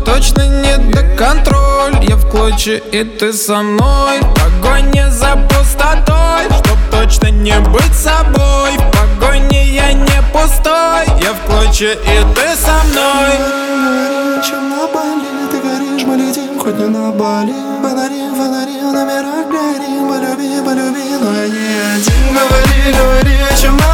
точно не до контроль. Я в клочья, и ты со мной. В погоне за пустотой, чтоб точно не быть собой. В погоне я не пустой. Я в клочья, и ты со мной. Чем на Бали, ты горишь, мы летим, хоть не на Бали. Фонари, на мирах горим, полюби, но я не один. Говори, чем на